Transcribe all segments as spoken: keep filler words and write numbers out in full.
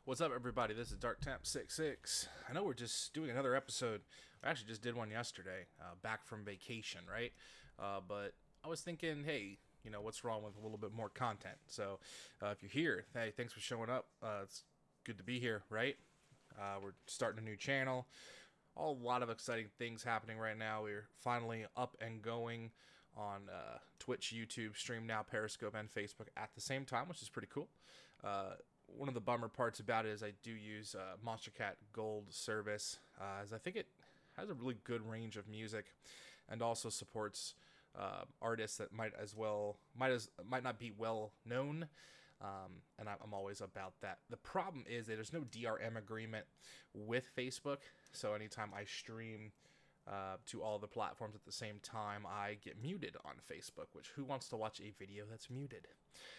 What's up, everybody? This is Dark Temp sixty-six. I know we're just doing another episode. I actually just did one yesterday, uh, back from vacation, right? Uh, but I was thinking, hey, you know, what's wrong with a little bit more content? So uh, if you're here, hey, thanks for showing up. Uh, it's good to be here, right? Uh, we're starting a new channel. A lot of exciting things happening right now. We're finally up and going on uh, Twitch, YouTube, Stream Now, Periscope, and Facebook at the same time, which is pretty cool. Uh, one of the bummer parts about it is I do use uh, Monstercat Gold service, uh, as I think it has a really good range of music, and also supports uh, artists that might as well might as might not be well known. Um, and I'm always about that. The problem is that there's no D R M agreement with Facebook, so anytime I stream uh, to all the platforms at the same time, I get muted on Facebook, which who wants to watch a video that's muted?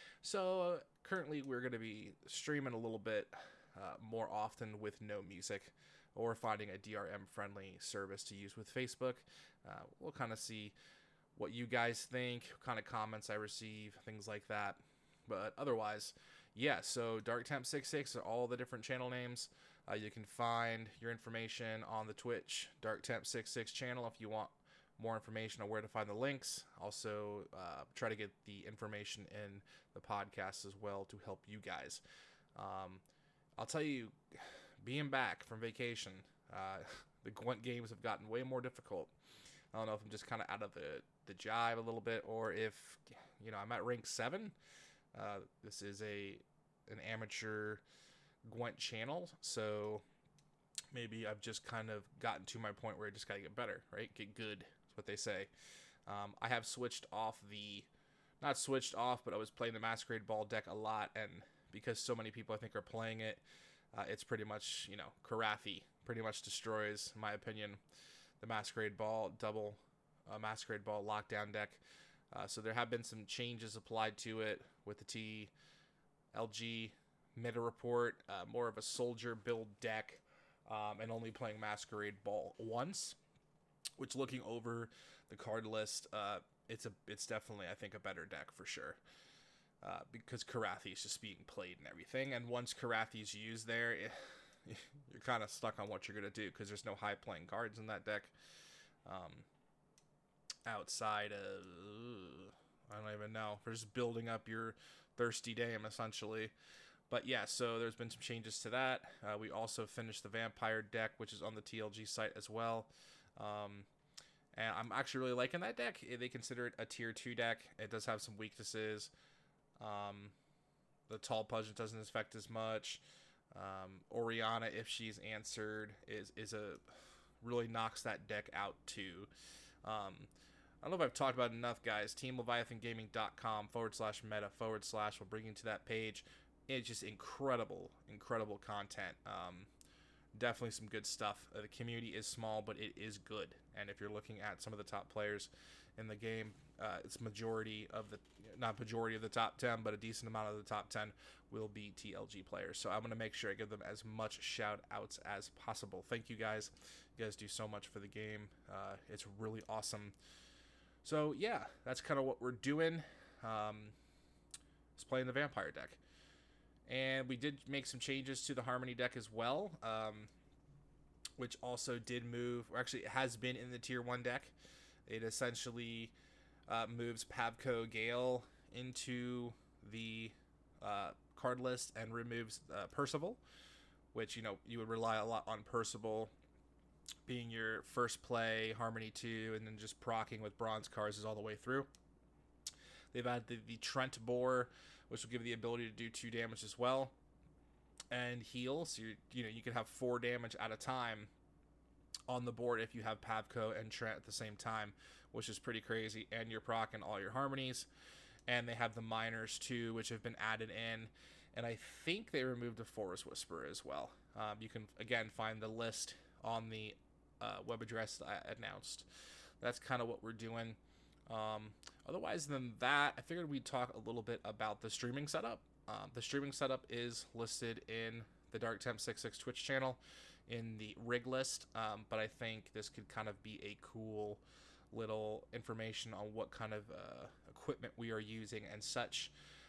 So uh, currently we're going to be streaming a little bit uh, more often with no music, or finding a D R M friendly service to use with Facebook. Uh, we'll kind of see what you guys think, what kind of comments I receive, things like that. But otherwise, yeah, so Dark Temp sixty-six are all the different channel names. Uh, you can find your information on the Twitch Dark Temp sixty-six channel if you want more information on where to find the links. Also, uh, try to get the information in the podcast as well to help you guys. Um, I'll tell you, being back from vacation, uh, the Gwent games have gotten way more difficult. I don't know if I'm just kind of out of the, the jive a little bit, or if, you know, I'm at rank seven. Uh, this is a an amateur Gwent channel, so maybe I've just kind of gotten to my point where I just gotta get better, right? Get good, is what they say. Um, I have switched off the, not switched off, but I was playing the Masquerade Ball deck a lot, and because so many people I think are playing it, uh, it's pretty much, you know, Karathi pretty much destroys, in my opinion, the Masquerade Ball double uh, Masquerade Ball lockdown deck. Uh, so there have been some changes applied to it with the T L G meta report, uh, more of a soldier build deck, um, and only playing Masquerade Ball once. Which, looking over the card list, uh, it's a it's definitely, I think, a better deck for sure, uh, because Karathi is just being played and everything. And once Karathi's used there, it, you're kind of stuck on what you're gonna do because there's no high playing cards in that deck. Um, outside of, I don't even know, for just building up your Thirsty Dame, essentially. But yeah, so there's been some changes to that. Uh, we also finished the Vampire deck, which is on the T L G site as well. Um, and I'm actually really liking that deck. They consider it a tier two deck. It does have some weaknesses. Um, the Tall Pudgeon doesn't affect as much. Um, Oriana, if she's answered, is, is a really knocks that deck out too. Um, I don't know if I've talked about it enough, guys. team leviathan gaming dot com forward slash meta forward slash will bring you to that page. It's just incredible, incredible content. Um, definitely some good stuff. Uh, the community is small, but it is good. And if you're looking at some of the top players in the game, uh, it's majority of the, not majority of the top ten, but a decent amount of the top ten will be T L G players. So I'm going to make sure I give them as much shout outs as possible. Thank you guys. You guys do so much for the game. Uh, it's really awesome. So yeah, that's kind of what we're doing. Um, it's playing the Vampire deck. And we did make some changes to the Harmony deck as well, um, which also did move, or actually it has been in the tier one deck. It essentially uh, moves Pavko Gale into the uh, card list and removes uh, Percival, which, you know, you would rely a lot on Percival being your first play, Harmony two, and then just proccing with bronze cards all the way through. They've added the, the Trent Boar, which will give you the ability to do two damage as well, and heal. So you you know you can have four damage at a time on the board if you have Pavko and Trent at the same time, which is pretty crazy. And you're proccing all your harmonies. And they have the miners too, which have been added in. And I think they removed the Forest Whisperer as well. Um, you can again find the list on the uh, web address that I announced. That's kind of what we're doing. Um, otherwise than that, I figured we'd talk a little bit about the streaming setup. Um, the streaming setup is listed in the Dark Temp sixty-six Twitch channel in the rig list, um, but I think this could kind of be a cool little information on what kind of uh, equipment we are using and such.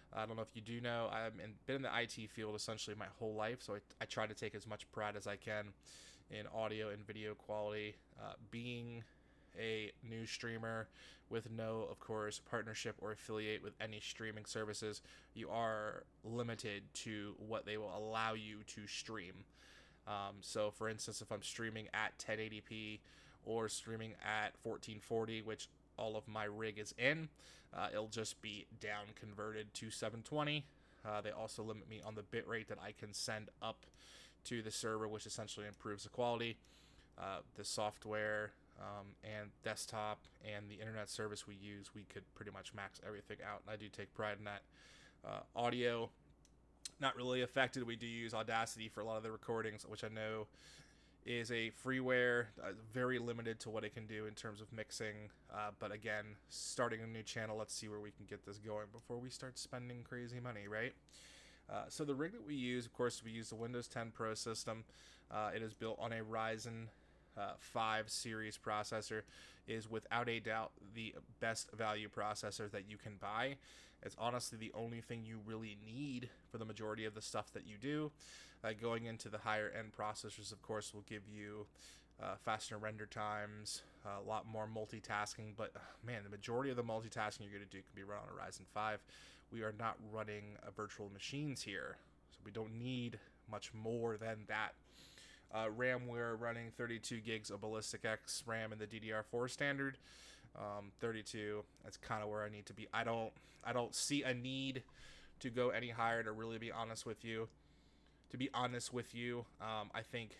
I don't know if you do know, I've been in the I T field essentially my whole life, so I, I try to take as much pride as I can in audio and video quality. Uh, being a new streamer with no, of course, partnership or affiliate with any streaming services, you are limited to what they will allow you to stream. Um, so, for instance, if I'm streaming at ten eighty p or streaming at fourteen forty, which all of my rig is in, uh, it'll just be down converted to seven twenty. Uh, they also limit me on the bitrate that I can send up to the server, which essentially improves the quality. Uh, the software um, and desktop and the internet service we use, we could pretty much max everything out, and I do take pride in that. Uh, audio, not really affected. We do use Audacity for a lot of the recordings, which I know is a freeware, uh, very limited to what it can do in terms of mixing. Uh, but again, starting a new channel, let's see where we can get this going before we start spending crazy money, right? Uh, so the rig that we use, of course, we use the Windows ten Pro system. Uh, it is built on a Ryzen uh, five series processor. Is without a doubt the best value processor that you can buy. It's honestly the only thing you really need for the majority of the stuff that you do. Uh, going into the higher end processors, of course, will give you uh, faster render times, uh, a lot more multitasking, but uh, man, the majority of the multitasking you're going to do can be run on a Ryzen five. We are not running uh, virtual machines here, so we don't need much more than that. Uh, RAM, we're running thirty-two gigs of BallisticX RAM in the D D R four standard. Um, thirty-two, that's kind of where I need to be. I don't, I don't see a need to go any higher, to really be honest with you. To be honest with you, um, I think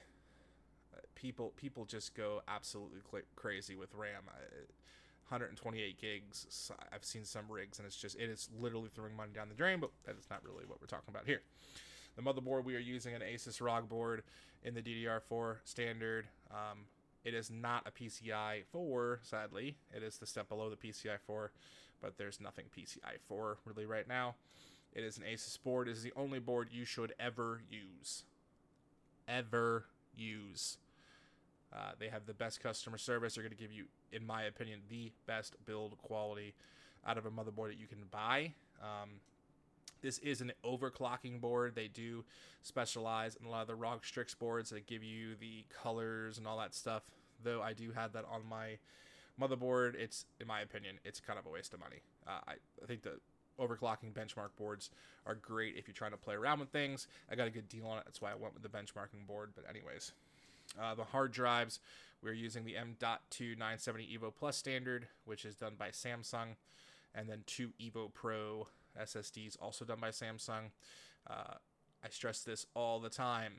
people people just go absolutely crazy with RAM. one hundred twenty-eight gigs. I've seen some rigs, and it's just it is literally throwing money down the drain. But that is not really what we're talking about here. The motherboard, we are using an Asus R O G board in the D D R four standard. Um, it is not a P C I four, sadly. It is the step below the P C I four, but there's nothing P C I four really right now. It is an Asus board. It is the only board you should ever use. Ever use. Uh, they have the best customer service. They're going to give you, in my opinion, the best build quality out of a motherboard that you can buy. Um, this is an overclocking board. They do specialize in a lot of the R O G Strix boards that give you the colors and all that stuff. Though I do have that on my motherboard, it's, in my opinion, it's kind of a waste of money. Uh, I, I think the overclocking benchmark boards are great if you're trying to play around with things. I got a good deal on it. That's why I went with the benchmarking board. But anyways, uh, the hard drives, we're using the M dot two nine seventy Evo Plus standard, which is done by Samsung, and then two Evo Pro S S Ds, also done by Samsung. Uh, I stress this all the time.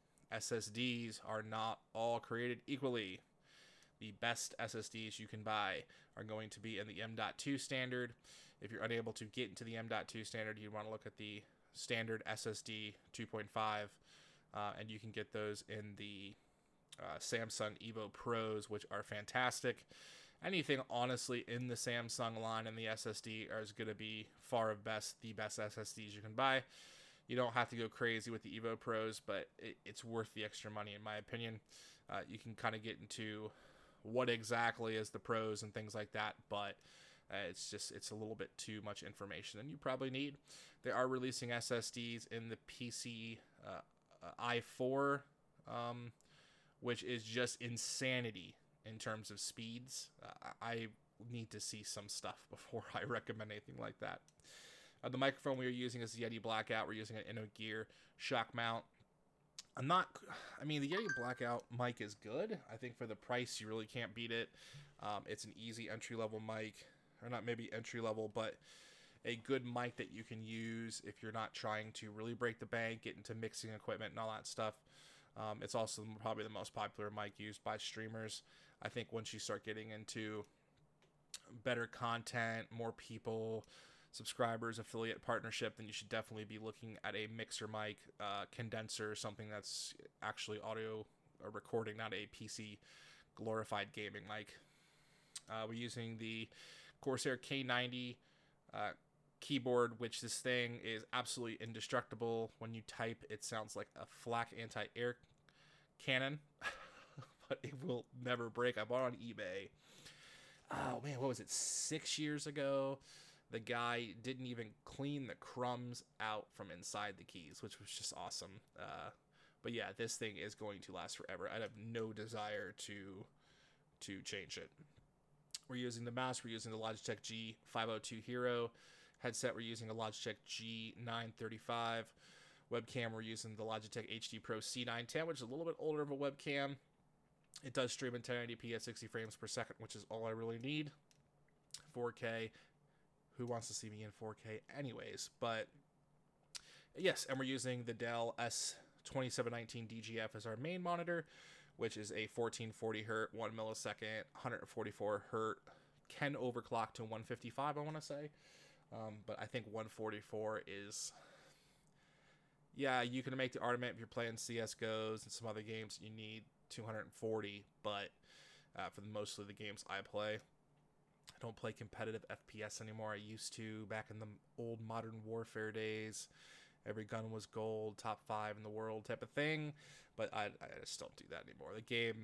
S S Ds are not all created equally. The best S S Ds you can buy are going to be in the M dot two standard. If you're unable to get into the M dot two standard, you want to look at the standard S S D two point five, uh, and you can get those in the uh, Samsung Evo Pros, which are fantastic. Anything, honestly, in the Samsung line and the S S D is going to be far of best, the best S S Ds you can buy. You don't have to go crazy with the Evo Pros, but it, it's worth the extra money, in my opinion. Uh, you can kind of get into what exactly is the pros and things like that, but uh, it's just it's a little bit too much information than you probably need. They are releasing S S Ds in the P C uh, uh, i four, um, which is just insanity in terms of speeds. Uh, I need to see some stuff before I recommend anything like that. Uh, the microphone we are using is the Yeti Blackout. We're using an InnoGear shock mount. I'm not, I mean, the Yeti Blackout mic is good. I think for the price, you really can't beat it. Um, it's an easy entry-level mic, or not maybe entry-level, but a good mic that you can use if you're not trying to really break the bank, get into mixing equipment and all that stuff. Um, it's also probably the most popular mic used by streamers. I think once you start getting into better content, more people, subscribers, affiliate partnership, then you should definitely be looking at a mixer mic, uh, condenser, something that's actually audio or recording, not a P C glorified gaming mic. Uh, we're using the Corsair K ninety uh, keyboard, which this thing is absolutely indestructible. When you type, it sounds like a flak anti-air cannon, but it will never break. I bought it on eBay. Oh man, what was it? Six years ago. the guy didn't even clean the crumbs out from inside the keys, which was just awesome. Uh, but yeah, this thing is going to last forever. I have no desire to to change it. We're using the mouse. We're using the Logitech G five oh two Hero. Headset, we're using a Logitech G nine thirty-five. Webcam, we're using the Logitech H D Pro C nine ten, which is a little bit older of a webcam. It does stream in ten eighty p at sixty frames per second, which is all I really need. four K. Who wants to see me in four K anyways? But yes, and we're using the Dell S twenty-seven nineteen D G F as our main monitor, which is a fourteen forty hertz, one millisecond, one forty-four hertz, can overclock to one fifty-five, I want to say. Um, but I think one forty-four is... Yeah, you can make the argument if you're playing C S G Os and some other games, you need two forty, but uh, for the, most of the games I play, I don't play competitive F P S anymore. I used to back in the old Modern Warfare days. Every gun was gold, top five in the world type of thing, but I, I just don't do that anymore. The game,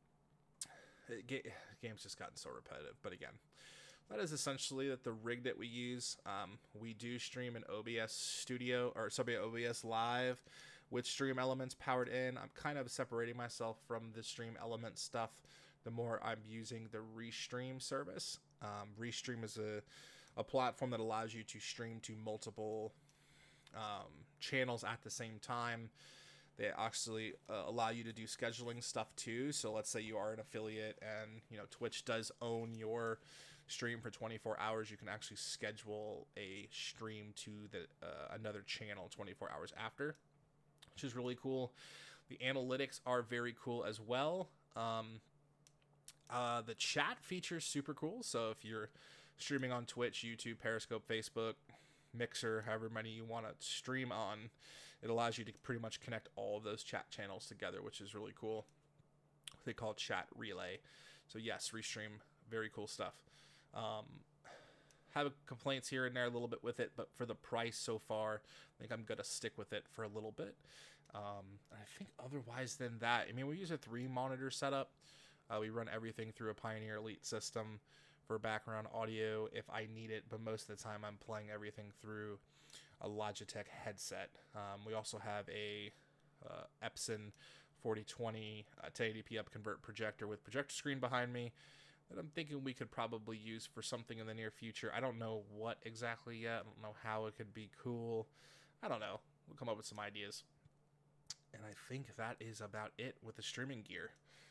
the game's just gotten so repetitive. But again, that is essentially that the rig that we use. Um, we do stream in O B S Studio, or sorry, O B S Live with Stream Elements powered in. I'm kind of separating myself from the Stream Elements stuff the more I'm using the Restream service. Um, Restream is a, a platform that allows you to stream to multiple um, channels at the same time. They actually uh, allow you to do scheduling stuff too. So let's say you are an affiliate and you know Twitch does own your stream for twenty-four hours. You can actually schedule a stream to the uh, another channel twenty-four hours after, which is really cool. The analytics are very cool as well. Um, Uh, the chat feature is super cool. So if you're streaming on Twitch, YouTube, Periscope, Facebook, Mixer, however many you want to stream on, it allows you to pretty much connect all of those chat channels together, which is really cool. They call it Chat Relay. So yes, Restream, very cool stuff. Um, have complaints here and there a little bit with it, but for the price so far, I think I'm going to stick with it for a little bit. Um, I think otherwise than that, I mean, we use a three monitor setup. Uh, we run everything through a Pioneer Elite system for background audio if I need it, but most of the time I'm playing everything through a Logitech headset. Um, we also have a uh, Epson forty twenty uh, ten eighty p upconvert projector with projector screen behind me that I'm thinking we could probably use for something in the near future. I don't know what exactly yet. I don't know how it could be cool. I don't know. We'll come up with some ideas. And I think that is about it with the streaming gear.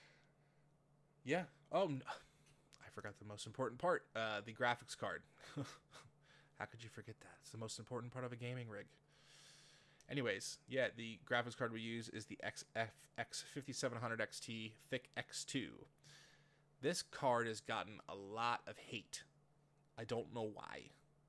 Yeah. Oh, no. I forgot the most important part. Uh, the graphics card. How could you forget that? It's the most important part of a gaming rig. Anyways, yeah, the graphics card we use is the X F X fifty-seven hundred X T Thick X two. This card has gotten a lot of hate. I don't know why.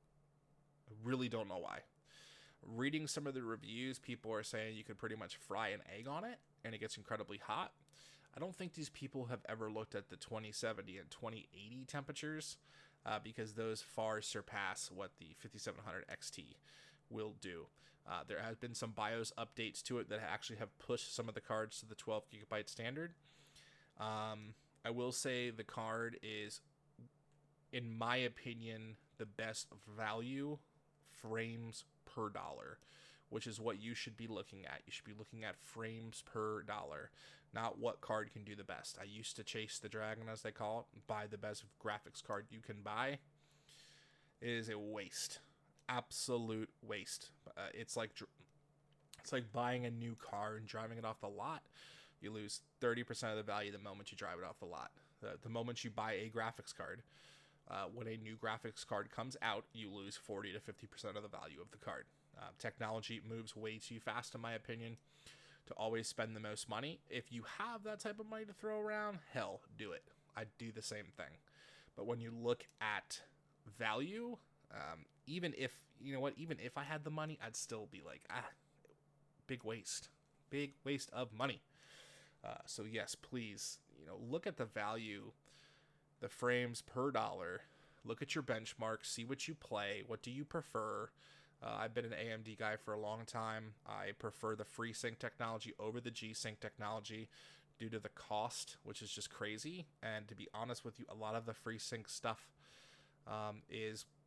I really don't know why. Reading some of the reviews, people are saying you could pretty much fry an egg on it, and it gets incredibly hot. I don't think these people have ever looked at the twenty seventy and twenty eighty temperatures uh, because those far surpass what the fifty-seven hundred X T will do. Uh, there has been some BIOS updates to it that actually have pushed some of the cards to the twelve gigabyte standard. Um, I will say the card is, in my opinion, the best value frames per dollar, which is what you should be looking at. You should be looking at frames per dollar, not what card can do the best. I used to chase the dragon, as they call it, buy the best graphics card you can buy. It is a waste, absolute waste. Uh, it's like it's like buying a new car and driving it off the lot. You lose thirty percent of the value the moment you drive it off the lot. The, the moment you buy a graphics card, uh, when a new graphics card comes out, you lose forty to fifty percent of the value of the card. Uh, technology moves way too fast, in my opinion, to always spend the most money. If you have that type of money to throw around, hell, do it. I'd do the same thing. But when you look at value, um, even if, you know what, even if I had the money, I'd still be like, ah, big waste. Big waste of money. Uh, so yes, please, you know, look at the value, the frames per dollar. Look at your benchmark, see what you play, what do you prefer. Uh, I've been an A M D guy for a long time. I prefer the FreeSync technology over the G-Sync technology due to the cost, which is just crazy. And to be honest with you, a lot of the FreeSync stuff um, is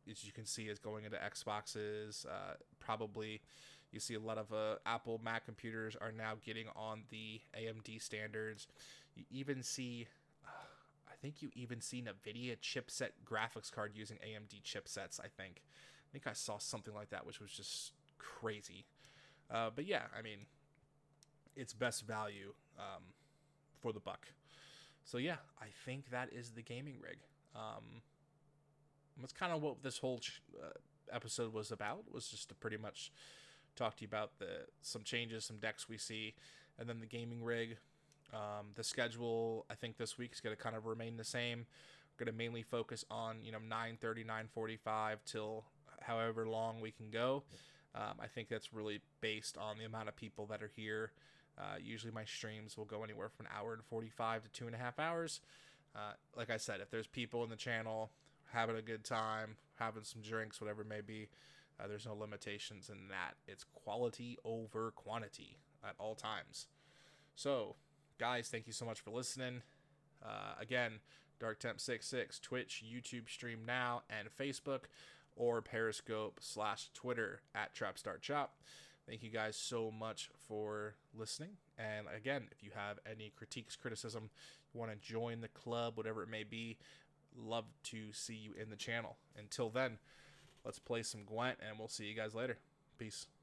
as you can see, is going into Xboxes. Uh, probably you see a lot of uh, Apple Mac computers are now getting on the A M D standards. You even see, uh, I think you even see NVIDIA chipset graphics card using A M D chipsets, I think. I think I saw something like that, which was just crazy. Uh, but yeah, I mean, it's best value um, for the buck. So yeah, I think that is the gaming rig. Um, that's kind of what this whole uh, episode was about. Was just to pretty much talk to you about the some changes, some decks we see, and then the gaming rig. Um, the schedule, I think this week is going to kind of remain the same. We're going to mainly focus on, you know, nine thirty, nine forty-five till however long we can go. Um, I think that's really based on the amount of people that are here. Uh, usually my streams will go anywhere from an hour and forty-five to two and a half hours. Uh, like I said, if there's people in the channel having a good time, having some drinks, whatever it may be, uh, there's no limitations in that. It's quality over quantity at all times. So, guys, thank you so much for listening. Uh, again, Dark Temp sixty-six, Twitch, YouTube stream now, and Facebook, or Periscope slash Twitter at TrapStarChop. Thank you guys so much for listening. And again, if you have any critiques, criticism, you want to join the club, whatever it may be, love to see you in the channel. Until then, let's play some Gwent, and we'll see you guys later. Peace.